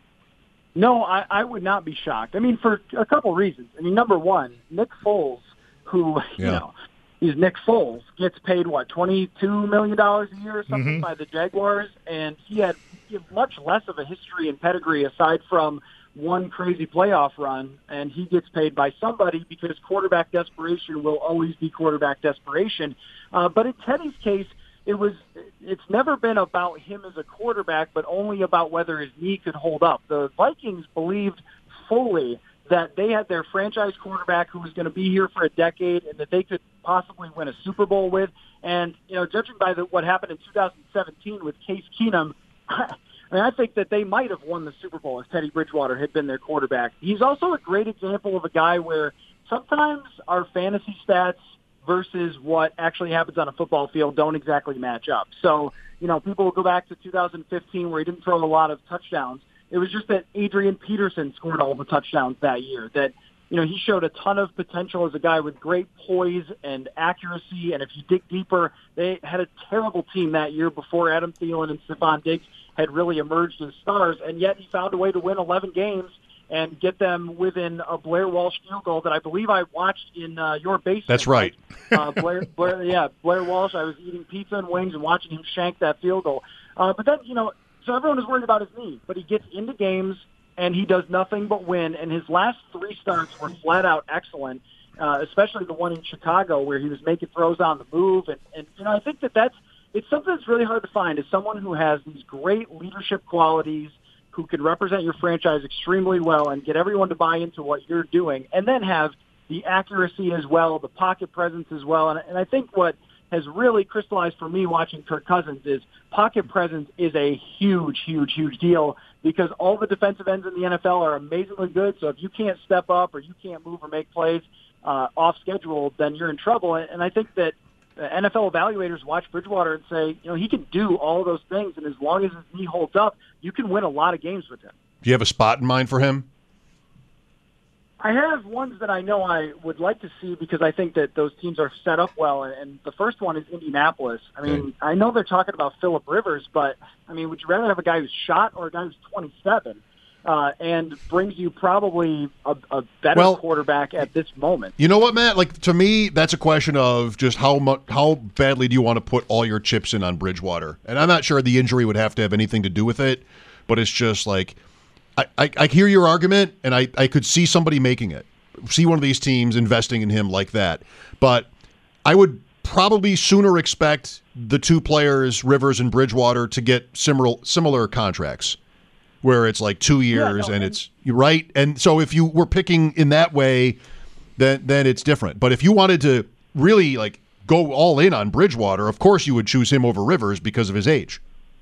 [SPEAKER 9] No, I, I would not be shocked. I mean, for a couple reasons. I mean, number one, Nick Foles, who, you
[SPEAKER 7] Yeah.
[SPEAKER 9] know, is Nick Foles, gets paid, what, twenty-two million dollars a year or something
[SPEAKER 8] Mhm.
[SPEAKER 9] by the Jaguars, and he had much less of a history and pedigree aside from one crazy playoff run, and he gets paid by somebody because quarterback desperation will always be quarterback desperation. Uh, but in Teddy's case, it was it's never been about him as a quarterback, but only about whether his knee could hold up. The Vikings believed fully that they had their franchise quarterback who was going to be here for a decade and that they could possibly win a Super Bowl with. And, you know, judging by the, what happened in two thousand seventeen with Case Keenum, I mean, I think that they might have won the Super Bowl if Teddy Bridgewater had been their quarterback. He's also a great example of a guy where sometimes our fantasy stats versus what actually happens on a football field don't exactly match up. So, you know, people will go back to two thousand fifteen where he didn't throw a lot of touchdowns. It was just that Adrian Peterson scored all the touchdowns that year, that, you know, he showed a ton of potential as a guy with great poise and accuracy. And if you dig deeper, they had a terrible team that year before Adam Thielen and Stephon Diggs had really emerged as stars. And yet he found a way to win eleven games and get them within a Blair Walsh field goal that I believe I watched in uh, your basement.
[SPEAKER 7] That's right.
[SPEAKER 9] uh, Blair, Blair, yeah, Blair Walsh. I was eating pizza and wings and watching him shank that field goal. Uh, but then, you know, so everyone is worried about his knee, but he gets into games and he does nothing but win. And his last three starts were flat out excellent, uh, especially the one in Chicago where he was making throws on the move. And, and you know, I think that that's it's something that's really hard to find is someone who has these great leadership qualities, who can represent your franchise extremely well and get everyone to buy into what you're doing, and then have the accuracy as well, the pocket presence as well. And, and I think what has really crystallized for me watching Kirk Cousins is pocket presence is a huge, huge, huge deal because all the defensive ends in the N F L are amazingly good. So if you can't step up or you can't move or make plays uh, off schedule, then you're in trouble. And, and I think that N F L evaluators watch Bridgewater and say, you know, he can do all those things, and as long as his knee holds up, you can win a lot of games with him.
[SPEAKER 7] Do you have a spot in mind for him?
[SPEAKER 9] I have ones that I know I would like to see because I think that those teams are set up well, and the first one is Indianapolis. I mean, okay. I know they're talking about Phillip Rivers, but, I mean, would you rather have a guy who's shot or a guy who's twenty-seven? Uh, and brings you probably a, a better well, quarterback at this moment.
[SPEAKER 7] You know what, Matt? Like to me, that's a question of just how much, how badly do you want to put all your chips in on Bridgewater? And I'm not sure the injury would have to have anything to do with it, but it's just like I, I, I hear your argument, and I, I could see somebody making it, see one of these teams investing in him like that. But I would probably sooner expect the two players, Rivers and Bridgewater, to get similar similar contracts, where it's like two years yeah, no, and it's right. And so if you were picking in that way, then then it's different. But if you wanted to really like go all in on Bridgewater, of course you would choose him over Rivers because of his age.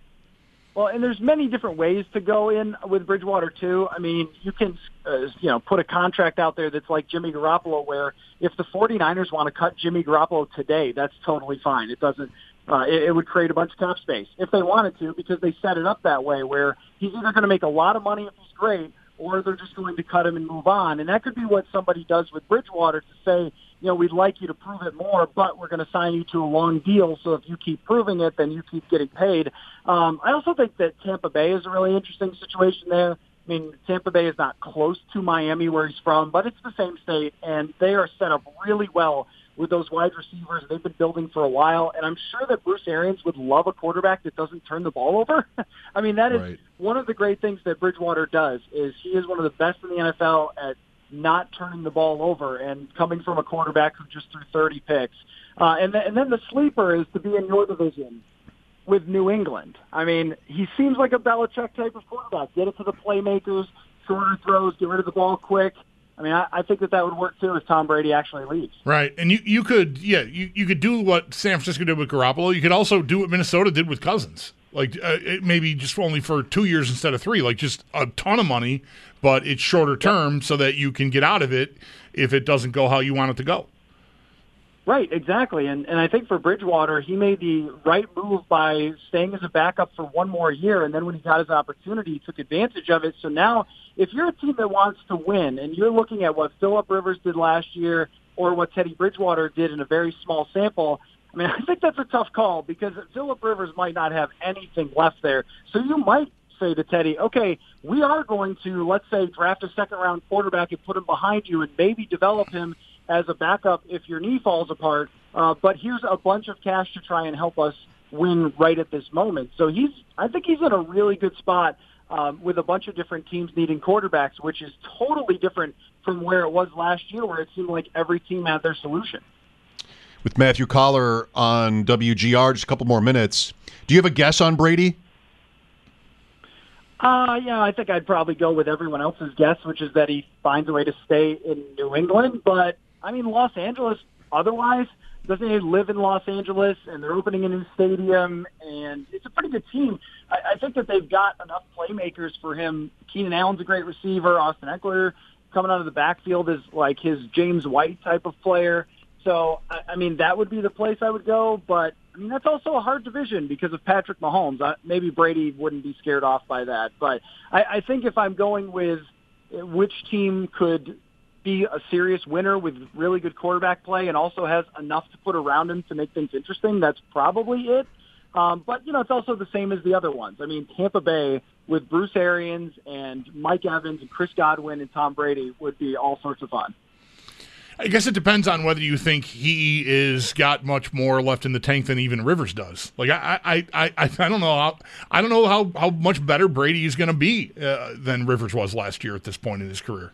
[SPEAKER 9] Well, and there's many different ways to go in with Bridgewater too. I mean, you can uh, you know put a contract out there that's like Jimmy Garoppolo, where if the 49ers want to cut Jimmy Garoppolo today, that's totally fine. It doesn't. Uh, it, it would create a bunch of cap space if they wanted to, because they set it up that way where he's either going to make a lot of money if he's great, or they're just going to cut him and move on. And that could be what somebody does with Bridgewater to say, you know, we'd like you to prove it more, but we're going to sign you to a long deal. So if you keep proving it, then you keep getting paid. Um, I also think that Tampa Bay is a really interesting situation there. I mean, Tampa Bay is not close to Miami where he's from, but it's the same state, and they are set up really well with those wide receivers they've been building for a while. And I'm sure that Bruce Arians would love a quarterback that doesn't turn the ball over. I mean, that is right. One of the great things that Bridgewater does is he is one of the best in the N F L at not turning the ball over and coming from a quarterback who just threw thirty picks. Uh, and, th- and then the sleeper is to be in your division with New England. I mean, he seems like a Belichick type of quarterback. Get it to the playmakers, shorter throws, get rid of the ball quick. I mean, I, I think that that would work too if Tom Brady actually leaves.
[SPEAKER 8] Right, and you, you could yeah you, you could do what San Francisco did with Garoppolo. You could also do what Minnesota did with Cousins. Like uh, it maybe just only for two years instead of three. Like just a ton of money, but it's shorter term yep. so that you can get out of it if it doesn't go how you want it to go.
[SPEAKER 9] Right, exactly. And and I think for Bridgewater, he made the right move by staying as a backup for one more year, and then when he got his opportunity, he took advantage of it. So now, if you're a team that wants to win, and you're looking at what Phillip Rivers did last year or what Teddy Bridgewater did in a very small sample, I mean, I think that's a tough call because Phillip Rivers might not have anything left there. So you might say to Teddy, okay, we are going to, let's say, draft a second-round quarterback and put him behind you and maybe develop him as a backup if your knee falls apart, uh, but here's a bunch of cash to try and help us win right at this moment. So he's, I think he's in a really good spot um, with a bunch of different teams needing quarterbacks, which is totally different from where it was last year, where it seemed like every team had their solution.
[SPEAKER 7] With Matthew Collar on W G R, just a couple more minutes. Do you have a guess on Brady?
[SPEAKER 9] Uh, yeah, I think I'd probably go with everyone else's guess, which is that he finds a way to stay in New England, but I mean, Los Angeles, otherwise, doesn't he live in Los Angeles, and they're opening a new stadium, and it's a pretty good team. I, I think that they've got enough playmakers for him. Keenan Allen's a great receiver. Austin Eckler coming out of the backfield is like his James White type of player. So, I, I mean, that would be the place I would go. But, I mean, that's also a hard division because of Patrick Mahomes. I, maybe Brady wouldn't be scared off by that. But I, I think if I'm going with which team could be a serious winner with really good quarterback play and also has enough to put around him to make things interesting, that's probably it. Um, but, you know, it's also the same as the other ones. I mean, Tampa Bay with Bruce Arians and Mike Evans and Chris Godwin and Tom Brady would be all sorts of fun.
[SPEAKER 8] I guess it depends on whether you think he is got much more left in the tank than even Rivers does. Like I, I, I, I, I don't know how I don't know how, how much better Brady is going to be uh, than Rivers was last year at this point in his career.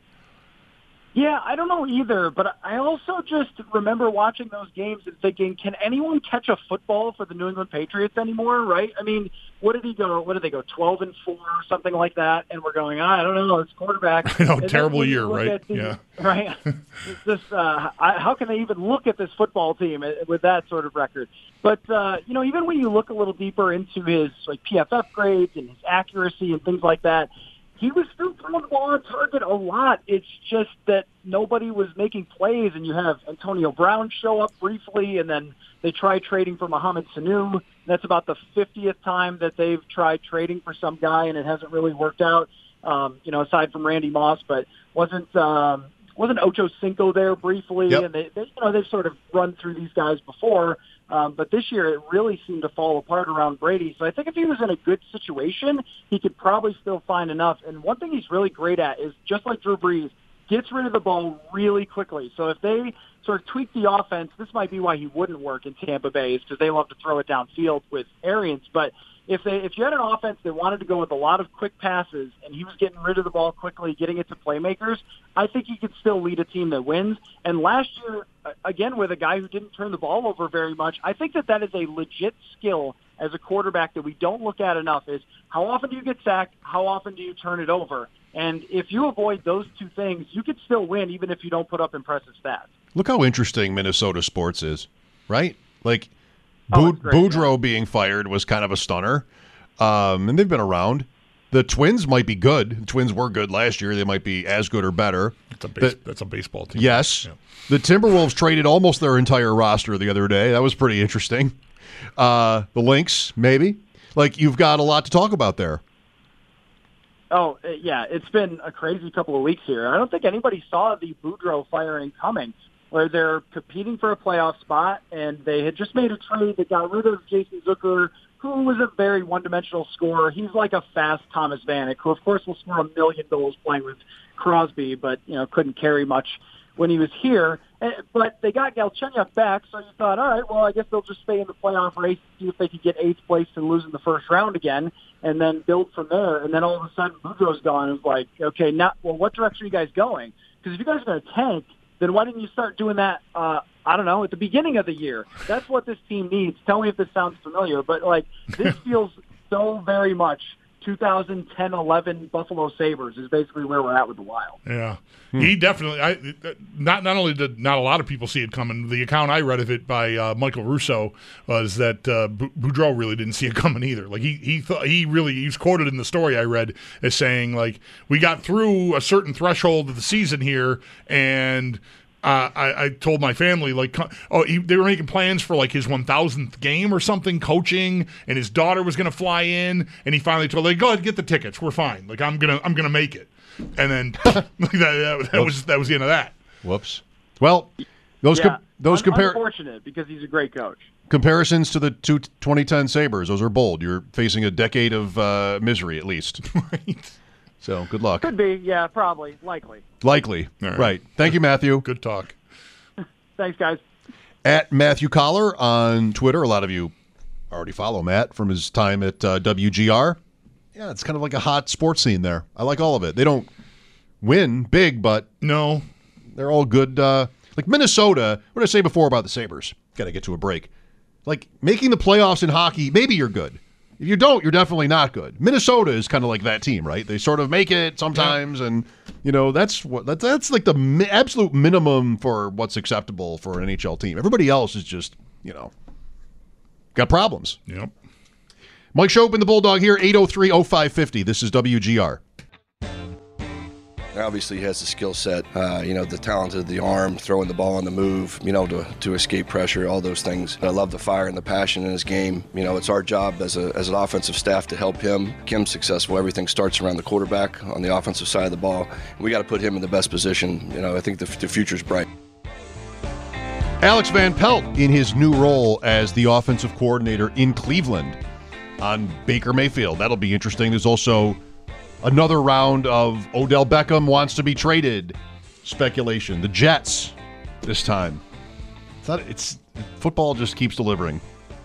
[SPEAKER 9] Yeah, I don't know either, but I also just remember watching those games and thinking, can anyone catch a football for the New England Patriots anymore, right? I mean, what did he go, what did they go, twelve and four or something like that? And we're going, I don't know, it's quarterback.
[SPEAKER 8] I know,
[SPEAKER 9] and
[SPEAKER 8] terrible year, right?
[SPEAKER 9] The,
[SPEAKER 8] yeah.
[SPEAKER 9] Right? It's just, uh, I, how can they even look at this football team with that sort of record? But, uh, you know, even when you look a little deeper into his like P F F grades and his accuracy and things like that, he was still throwing the ball on target a lot. It's just that nobody was making plays, and you have Antonio Brown show up briefly, and then they try trading for Mohamed Sanu. That's about the fiftieth time that they've tried trading for some guy, and it hasn't really worked out, um, you know, aside from Randy Moss. But wasn't um, wasn't Ocho Cinco there briefly?
[SPEAKER 7] Yep.
[SPEAKER 9] And they, they, you know, they've sort of run through these guys before. Um, but this year, it really seemed to fall apart around Brady. So I think if he was in a good situation, he could probably still find enough. And one thing he's really great at is, just like Drew Brees, gets rid of the ball really quickly. So if they sort of tweak the offense, this might be why he wouldn't work in Tampa Bay, because they love to throw it downfield with Arians. But if they if you had an offense that wanted to go with a lot of quick passes and he was getting rid of the ball quickly, getting it to playmakers, I think he could still lead a team that wins. And last year, again, with a guy who didn't turn the ball over very much, I think that that is a legit skill as a quarterback that we don't look at enough is how often do you get sacked, how often do you turn it over? And if you avoid those two things, you could still win even if you don't put up impressive stats.
[SPEAKER 7] Look how interesting Minnesota sports is, right? Like,
[SPEAKER 9] Oh,
[SPEAKER 7] Bu- Boudreaux being fired was kind of a stunner, um, and they've been around. The Twins might be good. The Twins were good last year. They might be as good or better.
[SPEAKER 8] That's a, base,
[SPEAKER 7] the,
[SPEAKER 8] that's a baseball team.
[SPEAKER 7] Yes.
[SPEAKER 8] Yeah.
[SPEAKER 7] The Timberwolves traded almost their entire roster the other day. That was pretty interesting. Uh, the Lynx, maybe. Like, you've got a lot to talk about there.
[SPEAKER 9] Oh, yeah, it's been a crazy couple of weeks here. I don't think anybody saw the Boudreaux firing coming, where they're competing for a playoff spot, and they had just made a trade that got rid of Jason Zucker, who was a very one-dimensional scorer. He's like a fast Thomas Vanek, who, of course, will score a million goals playing with Crosby, but, you know, couldn't carry much when he was here. But they got Galchenyuk back, so you thought, all right, well, I guess they'll just stay in the playoff race, see if they can get eighth place and lose in the first round again, and then build from there. And then all of a sudden, Boudreaux's gone. It was like, okay, now, well, what direction are you guys going? Because if you guys are going to tank, then why didn't you start doing that, uh, I don't know, at the beginning of the year? That's what this team needs. Tell me if this sounds familiar, but, like, this feels so very much two thousand ten eleven Buffalo Sabres is basically where we're at with the Wild.
[SPEAKER 8] Yeah. Hmm. He definitely, I, not not only did not a lot of people see it coming, the account I read of it by uh, Michael Russo was that uh, Boudreaux really didn't see it coming either. Like, he he thought, he really, he was quoted in the story I read as saying, like, we got through a certain threshold of the season here, and Uh, I, I told my family, like, oh, he, they were making plans for, like, his one thousandth game or something, coaching, and his daughter was going to fly in, and he finally told, like, go ahead, get the tickets, we're fine. Like, I'm gonna, I'm gonna make it. And then that, that, that was that was the end of that.
[SPEAKER 7] Whoops. Well, those
[SPEAKER 9] yeah,
[SPEAKER 7] com- those
[SPEAKER 9] un-
[SPEAKER 7] compare
[SPEAKER 9] unfortunate because he's a great coach.
[SPEAKER 7] Comparisons to the two twenty ten Sabres, those are bold. You're facing a decade of uh, misery, at least.
[SPEAKER 8] Right.
[SPEAKER 7] So, good luck.
[SPEAKER 9] Could be, yeah, probably, likely.
[SPEAKER 7] Likely.
[SPEAKER 8] Right.
[SPEAKER 7] right. Thank you, Matthew.
[SPEAKER 8] Good talk.
[SPEAKER 9] Thanks, guys.
[SPEAKER 7] At Matthew Collar on Twitter. A lot of you already follow Matt from his time at uh, W G R. Yeah, it's kind of like a hot sports scene there. I like all of it. They don't win big, but
[SPEAKER 8] no,
[SPEAKER 7] they're all good. Uh, like Minnesota, what did I say before about the Sabres? Got to get to a break. Like, making the playoffs in hockey, maybe you're good. If you don't, you're definitely not good. Minnesota is kind of like that team, right? They sort of make it sometimes, yeah. and you know that's what that's, that's like the mi- absolute minimum for what's acceptable for an N H L team. Everybody else is just, you know, got problems.
[SPEAKER 8] Yep.
[SPEAKER 7] Mike Schopp and the Bulldog here, eight oh three oh five five oh. This is W G R.
[SPEAKER 12] Obviously, he has the skill set, uh, you know, the talent of the arm, throwing the ball on the move, you know, to, to escape pressure, all those things. I love the fire and the passion in his game. You know, it's our job as, a, as an offensive staff to help him. Kim's successful. Everything starts around the quarterback on the offensive side of the ball. We got to put him in the best position. You know, I think the, the future's bright.
[SPEAKER 7] Alex Van Pelt in his new role as the offensive coordinator in Cleveland on Baker Mayfield. That'll be interesting. There's also another round of Odell Beckham wants to be traded speculation. The Jets this time. It's not, it's football just keeps delivering.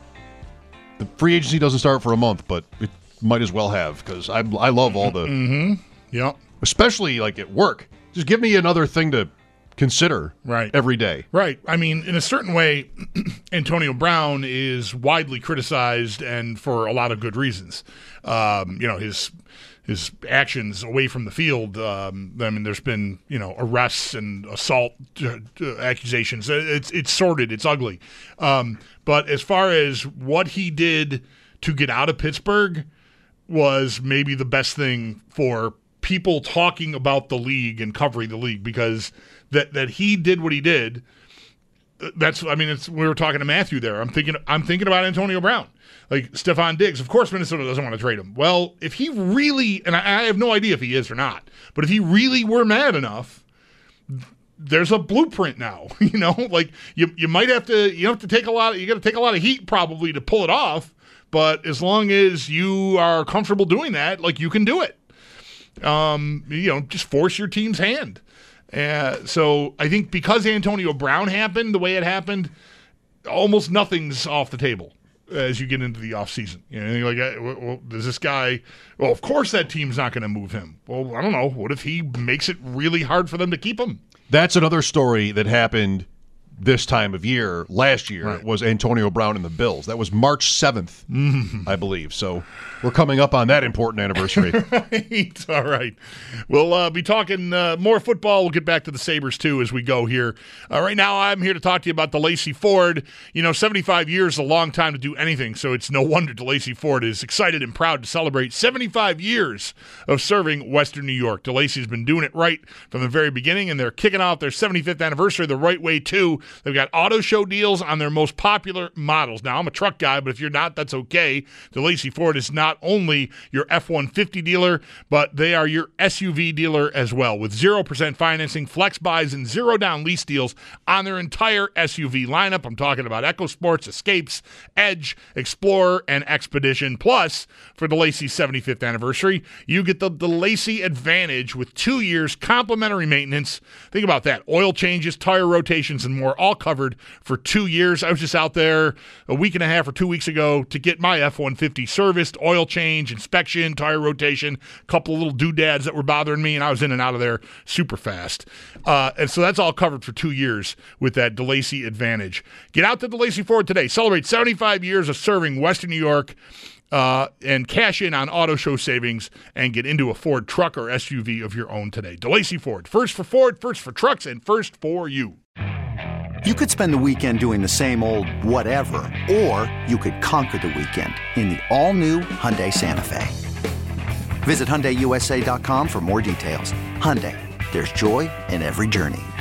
[SPEAKER 7] The free agency doesn't start for a month, but it might as well have, because I I love all the
[SPEAKER 8] mm-hmm. Yep.
[SPEAKER 7] Especially like at work. Just give me another thing to consider
[SPEAKER 8] right.
[SPEAKER 7] every day.
[SPEAKER 8] Right. I mean, in a certain way, Antonio Brown is widely criticized, and for a lot of good reasons. Um, you know, his his actions away from the field. Um, I mean, there's been, you know, arrests and assault uh, uh, accusations. It's it's sordid. It's ugly. Um, but as far as what he did to get out of Pittsburgh was maybe the best thing for people talking about the league and covering the league, because that that he did what he did. That's, I mean, it's, we were talking to Matthew there. I'm thinking, I'm thinking about Antonio Brown, like Stephon Diggs. Of course, Minnesota doesn't want to trade him. Well, if he really, and I, I have no idea if he is or not, but if he really were mad enough, there's a blueprint now. You know, like you, you might have to, you have to take a lot. Of, you got to take a lot of heat probably to pull it off. But as long as you are comfortable doing that, like you can do it. Um, you know, just force your team's hand. Uh, so I think because Antonio Brown happened the way it happened, almost nothing's off the table as you get into the offseason. You know, you're like, well, does this guy, well, of course that team's not going to move him. Well, I don't know. What if he makes it really hard for them to keep him?
[SPEAKER 7] That's another story that happened this time of year. Last year
[SPEAKER 8] right.
[SPEAKER 7] was Antonio Brown and the Bills. That was March seventh,
[SPEAKER 8] mm-hmm.
[SPEAKER 7] I believe. So we're coming up on that important anniversary.
[SPEAKER 8] Right. All right. We'll uh, be talking uh, more football. We'll get back to the Sabres, too, as we go here. Uh, right now, I'm here to talk to you about DeLacy Ford. You know, seventy-five years is a long time to do anything, so it's no wonder DeLacy Ford is excited and proud to celebrate seventy-five years of serving Western New York. DeLacy's been doing it right from the very beginning, and they're kicking off their seventy-fifth anniversary the right way, too. They've got auto show deals on their most popular models. Now, I'm a truck guy, but if you're not, that's okay. DeLacy Ford is not only your F one fifty dealer, but they are your S U V dealer as well, with zero percent financing, flex buys, and zero-down lease deals on their entire S U V lineup. I'm talking about EcoSports, Escapes, Edge, Explorer, and Expedition. Plus, for DeLacy's seventy-fifth anniversary, you get the DeLacy Advantage with two years complimentary maintenance. Think about that. Oil changes, tire rotations, and more, all covered for two years. I was just out there a week and a half or two weeks ago to get my F one fifty serviced, oil change, inspection, tire rotation, a couple of little doodads that were bothering me, and I was in and out of there super fast. Uh, and so that's all covered for two years with that DeLacy Advantage. Get out to DeLacy Ford today. Celebrate seventy-five years of serving Western New York. Uh, and cash in on auto show savings and get into a Ford truck or S U V of your own today. DeLacy Ford. First for Ford, first for trucks, and first for you.
[SPEAKER 13] You could spend the weekend doing the same old whatever, or you could conquer the weekend in the all-new Hyundai Santa Fe. Visit Hyundai U S A dot com for more details. Hyundai, there's joy in every journey.